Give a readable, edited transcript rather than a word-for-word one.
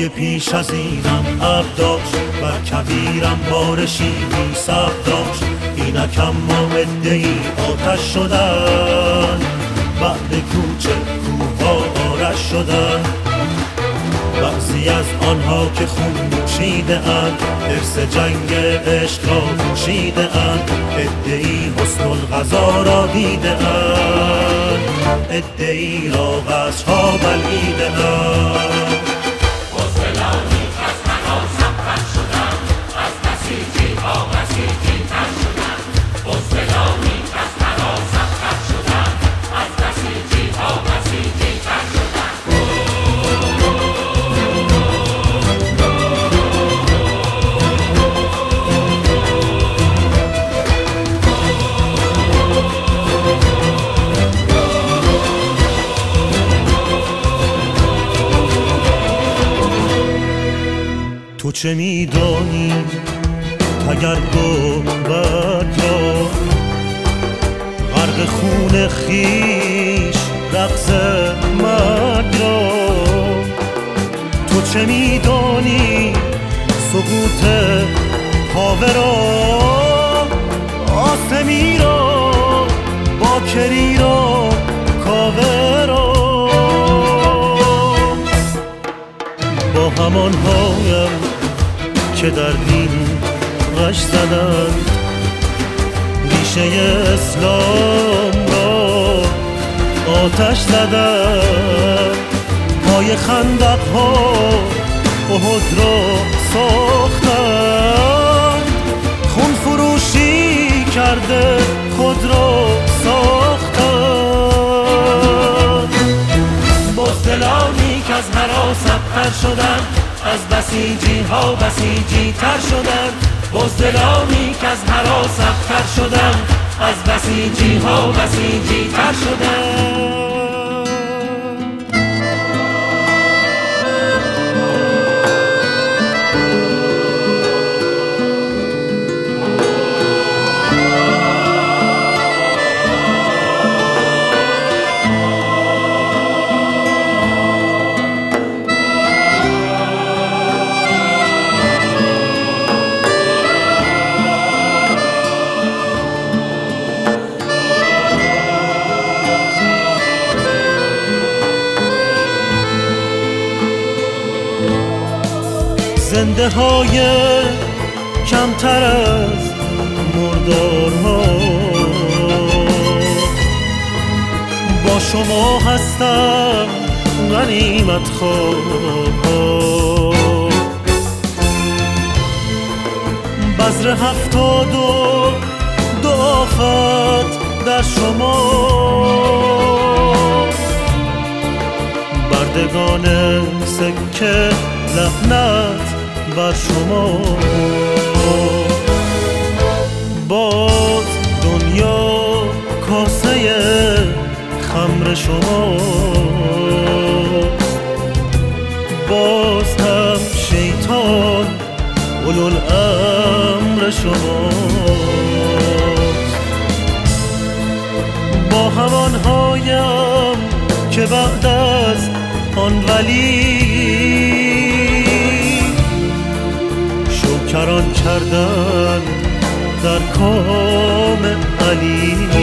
های پیش از اینم عب داشت، بر کبیرم بارشی بی صبر داشت. اینک اما عده‌ای آتش شدن، بعد کوچه کوها آرش شدن. بعضی از آنها که خون نوشیده اند، حرص جنگ عشق را پوشیده اند. عده‌ای حسن الغذا را دیده اند، عده‌ای را وجه‌ها بلعیده اند. بزدلانی کز هراس ابتر شدند، از بسیجی ها بسیجی تر شدند. بزدلانی کز هراس ابتر شدند، از بسیجی ها بسیجی تر شدند. تو چه میدانی تگرگ و برگ را، غرق خون خیش رقص مرگ را. تو چه میدانی سقوط کاوه را، آسمی را باکری را کاوه را. با همان هایم که در دین غش زدند، ریشه اسلام را آتش زدند. پای خندق ها احد را ساختند، خون فروشی کرده خود را ساختند. بزدلانی که از هراس ابتر شدند، از بسیجی ها بسیجی تر شدند. بزدلانی که از هراس ابتر شدند، از بسیجی ها بسیجی تر شدند. زنده های کمتر از مردارها، با شما هستم غنیمت خواه. بذر 72 آفت در شما، بردگان سکه لعنت بر شما. باز دنیا کاسه خمر شما، باز هم شیطان اولوالامر شما. با همان هایم که بعد از آن ولی شکران کردن در کام علی.